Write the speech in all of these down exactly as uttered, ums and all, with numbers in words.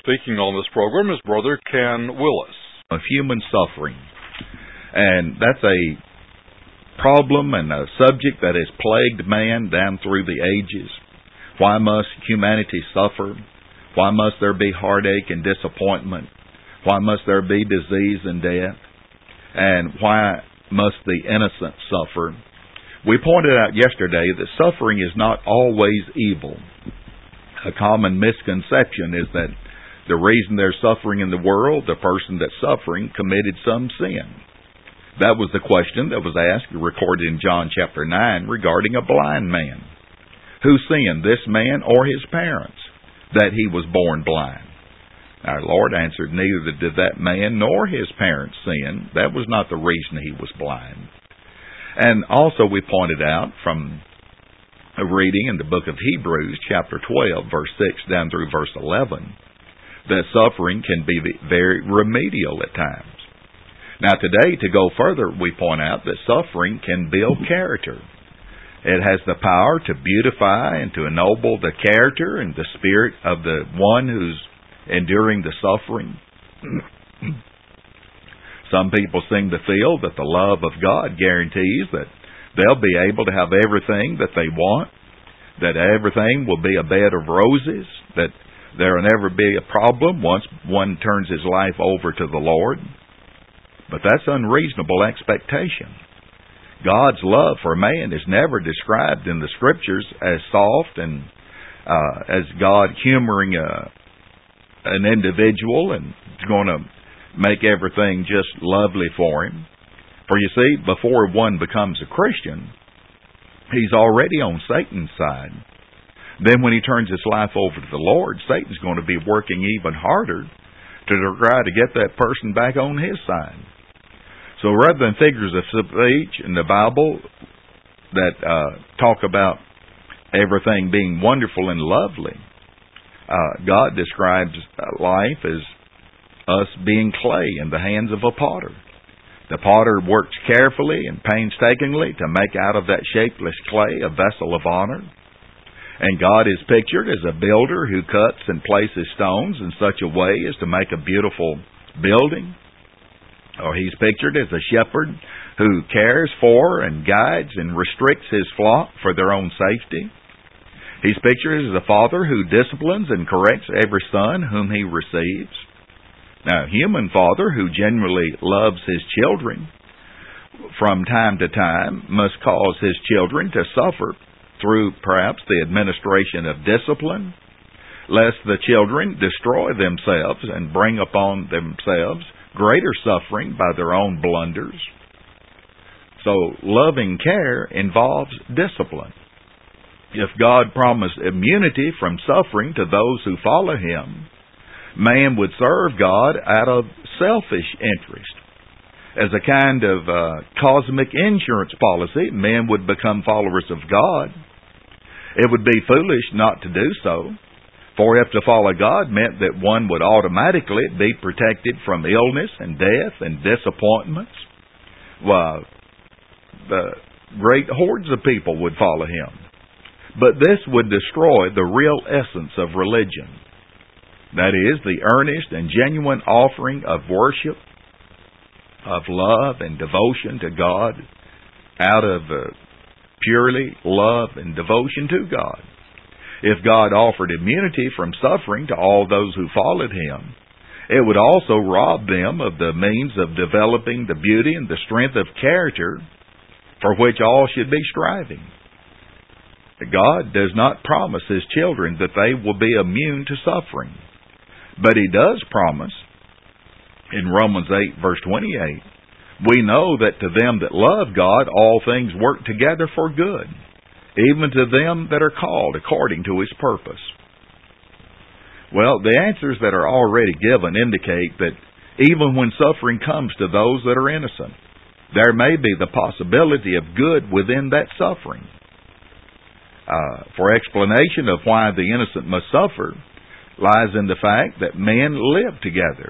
Speaking on this program is Brother Ken Willis. Of human suffering. And that's a problem and a subject that has plagued man down through the ages. Why must humanity suffer? Why must there be heartache and disappointment? Why must there be disease and death? And why must the innocent suffer? We pointed out yesterday that suffering is not always evil. A common misconception is that the reason there's suffering in the world, the person that's suffering committed some sin. That was the question that was asked, recorded in John chapter nine, regarding a blind man. Who sinned, this man or his parents, that he was born blind? Our Lord answered, neither did that man nor his parents sin. That was not the reason he was blind. And also we pointed out from a reading in the book of Hebrews, chapter twelve, verse six down through verse eleven, that suffering can be very remedial at times. Now today, to go further, we point out that suffering can build character. It has the power to beautify and to ennoble the character and the spirit of the one who's enduring the suffering. Some people seem to feel that the love of God guarantees that they'll be able to have everything that they want, that everything will be a bed of roses, that there will never be a problem once one turns his life over to the Lord. But that's unreasonable expectation. God's love for man is never described in the Scriptures as soft and uh, as God humoring a, an individual and going to make everything just lovely for him. For you see, before one becomes a Christian, he's already on Satan's side. Then when he turns his life over to the Lord, Satan's going to be working even harder to try to get that person back on his side. So rather than figures of speech in the Bible that uh, talk about everything being wonderful and lovely, uh, God describes life as us being clay in the hands of a potter. The potter works carefully and painstakingly to make out of that shapeless clay a vessel of honor. And God is pictured as a builder who cuts and places stones in such a way as to make a beautiful building. Or he's pictured as a shepherd who cares for and guides and restricts his flock for their own safety. He's pictured as a father who disciplines and corrects every son whom he receives. Now, a human father who genuinely loves his children from time to time must cause his children to suffer through perhaps the administration of discipline, lest the children destroy themselves and bring upon themselves greater suffering by their own blunders. So loving care involves discipline. If God promised immunity from suffering to those who follow Him, man would serve God out of selfish interest. As a kind of uh, cosmic insurance policy, men would become followers of God. It would be foolish not to do so. For if to follow God meant that one would automatically be protected from illness and death and disappointments, well, the great hordes of people would follow Him. But this would destroy the real essence of religion. That is, the earnest and genuine offering of worship, of love and devotion to God, out of uh, purely love and devotion to God. If God offered immunity from suffering to all those who followed Him, it would also rob them of the means of developing the beauty and the strength of character for which all should be striving. God does not promise His children that they will be immune to suffering. But He does promise, in Romans eight, verse twenty-eight, we know that to them that love God, all things work together for good, even to them that are called according to His purpose. Well, the answers that are already given indicate that even when suffering comes to those that are innocent, there may be the possibility of good within that suffering. Uh, for explanation of why the innocent must suffer lies in the fact that men live together.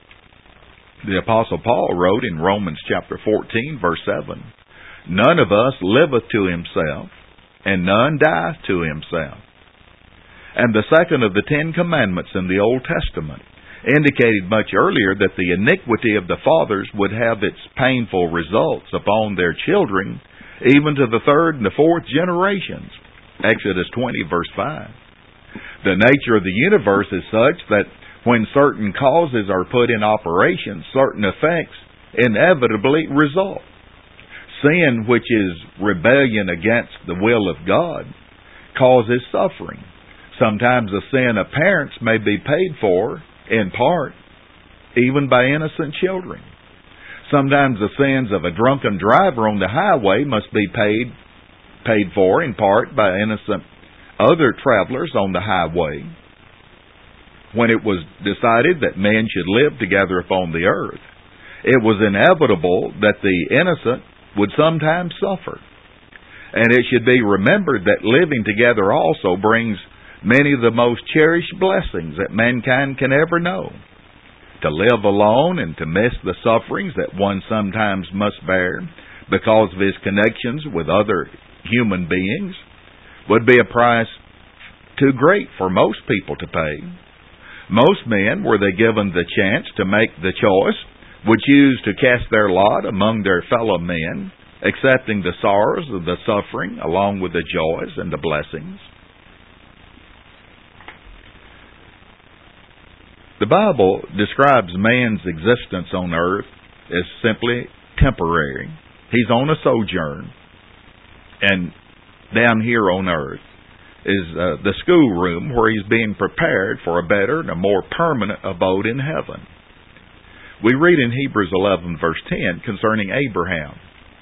The Apostle Paul wrote in Romans chapter fourteen, verse seven, none of us liveth to himself, and none dieth to himself. and the second of the Ten Commandments in the Old Testament indicated much earlier that the iniquity of the fathers would have its painful results upon their children, even to the third and the fourth generations. Exodus twenty, verse five. The nature of the universe is such that when certain causes are put in operation, certain effects inevitably result. Sin, which is rebellion against the will of God, causes suffering. Sometimes the sin of parents may be paid for, in part, even by innocent children. Sometimes the sins of a drunken driver on the highway must be paid paid for, in part, by innocent other travelers on the highway. When it was decided that men should live together upon the earth, it was inevitable that the innocent would sometimes suffer. And it should be remembered that living together also brings many of the most cherished blessings that mankind can ever know. To live alone and to miss the sufferings that one sometimes must bear because of his connections with other human beings would be a price too great for most people to pay. Most men, were they given the chance to make the choice, would choose to cast their lot among their fellow men, accepting the sorrows and the suffering along with the joys and the blessings. The Bible describes man's existence on earth as simply temporary. He's on a sojourn, and down here on earth is uh, the schoolroom where he's being prepared for a better and a more permanent abode in heaven. We read in Hebrews eleven, verse ten, concerning Abraham.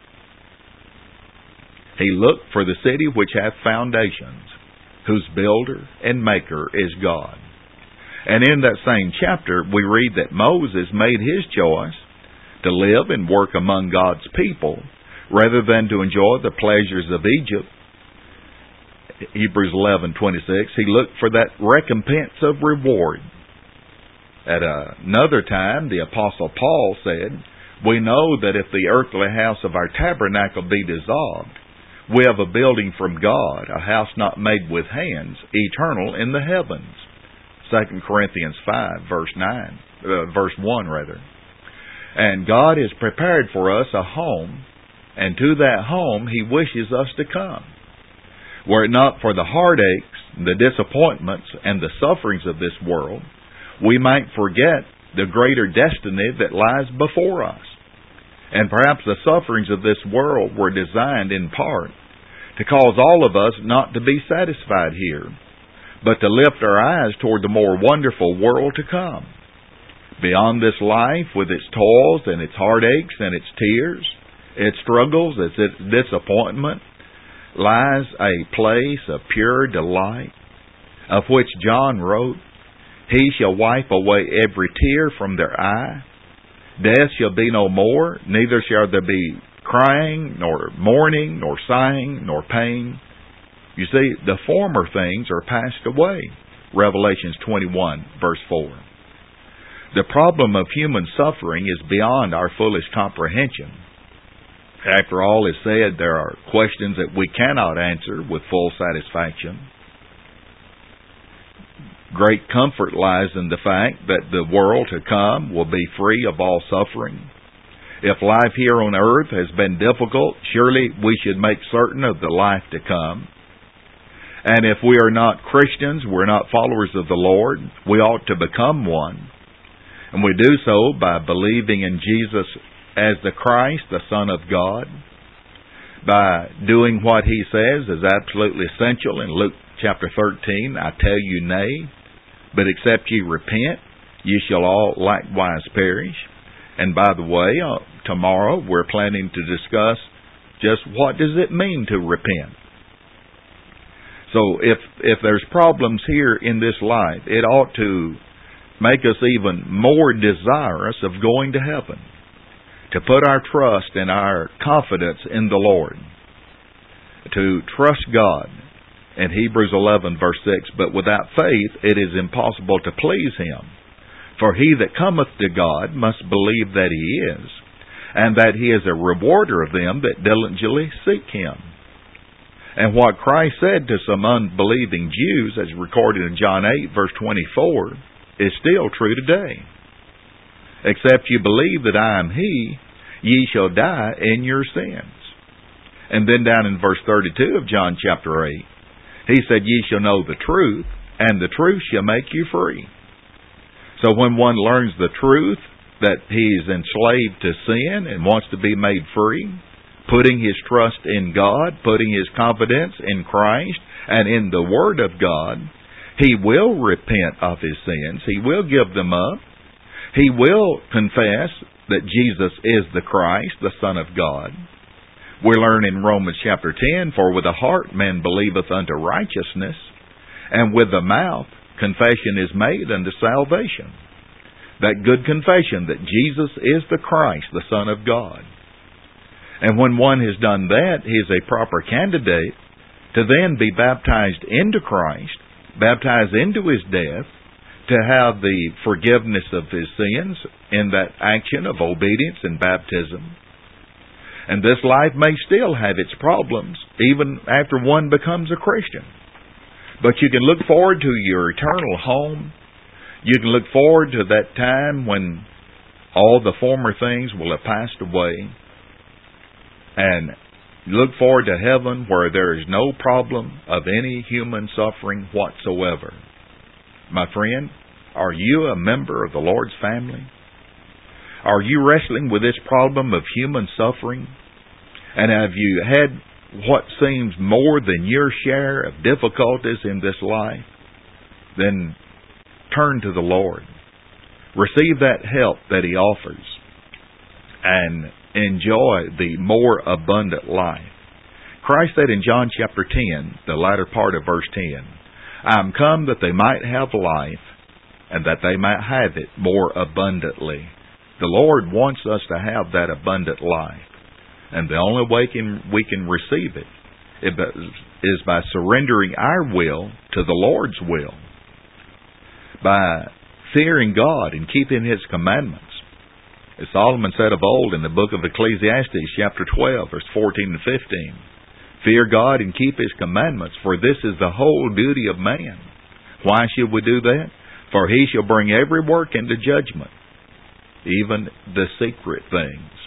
He looked for the city which hath foundations, whose builder and maker is God. And in that same chapter, we read that Moses made his choice to live and work among God's people rather than to enjoy the pleasures of Egypt. Hebrews eleven twenty-six, he looked for that recompense of reward. At another time, the Apostle Paul said, we know that if the earthly house of our tabernacle be dissolved, we have a building from God, a house not made with hands, eternal in the heavens. Second Corinthians five, verse nine, uh, verse one rather. And God has prepared for us a home, and to that home He wishes us to come. Were it not for the heartaches, the disappointments, and the sufferings of this world, we might forget the greater destiny that lies before us. And perhaps the sufferings of this world were designed in part to cause all of us not to be satisfied here, but to lift our eyes toward the more wonderful world to come. Beyond this life, with its toils and its heartaches and its tears, its struggles, its disappointment, lies a place of pure delight, of which John wrote, He shall wipe away every tear from their eye. Death shall be no more, neither shall there be crying, nor mourning, nor sighing, nor pain. You see, the former things are passed away. Revelations twenty-one, verse four. The problem of human suffering is beyond our foolish comprehension. After all is said, there are questions that we cannot answer with full satisfaction. Great comfort lies in the fact that the world to come will be free of all suffering. If life here on earth has been difficult, surely we should make certain of the life to come. And if we are not Christians, we're not followers of the Lord, we ought to become one. And we do so by believing in Jesus as the Christ, the Son of God, by doing what He says is absolutely essential in Luke chapter thirteen, I tell you nay, but except ye repent, ye shall all likewise perish. And by the way, uh, tomorrow we're planning to discuss just what does it mean to repent. So if if there's problems here in this life, it ought to make us even more desirous of going to heaven, to put our trust and our confidence in the Lord, to trust God. In Hebrews eleven, verse six, but without faith it is impossible to please Him. For he that cometh to God must believe that He is, and that He is a rewarder of them that diligently seek Him. And what Christ said to some unbelieving Jews, as recorded in John eight, verse twenty-four, is still true today. Except you believe that I am He, ye shall die in your sins. And then down in verse thirty-two of John chapter eight, He said, ye shall know the truth, and the truth shall make you free. So when one learns the truth, that he's enslaved to sin and wants to be made free, putting his trust in God, putting his confidence in Christ and in the Word of God, he will repent of his sins. He will give them up. He will confess that Jesus is the Christ, the Son of God. We learn in Romans chapter ten, for with the heart man believeth unto righteousness, and with the mouth confession is made unto salvation. That good confession that Jesus is the Christ, the Son of God. And when one has done that, he is a proper candidate to then be baptized into Christ, baptized into His death, to have the forgiveness of his sins in that action of obedience and baptism. And this life may still have its problems, even after one becomes a Christian. But you can look forward to your eternal home. You can look forward to that time when all the former things will have passed away. And look forward to heaven where there is no problem of any human suffering whatsoever. My friend, are you a member of the Lord's family? Are you wrestling with this problem of human suffering? And have you had what seems more than your share of difficulties in this life? Then turn to the Lord. Receive that help that He offers and enjoy the more abundant life. Christ said in John chapter ten, the latter part of verse ten, I am come that they might have life, and that they might have it more abundantly. The Lord wants us to have that abundant life. And the only way can, we can receive it is by surrendering our will to the Lord's will. By fearing God and keeping His commandments. As Solomon said of old in the book of Ecclesiastes, chapter twelve, verse fourteen and fifteen, fear God and keep His commandments, for this is the whole duty of man. Why should we do that? For He shall bring every work into judgment, even the secret things.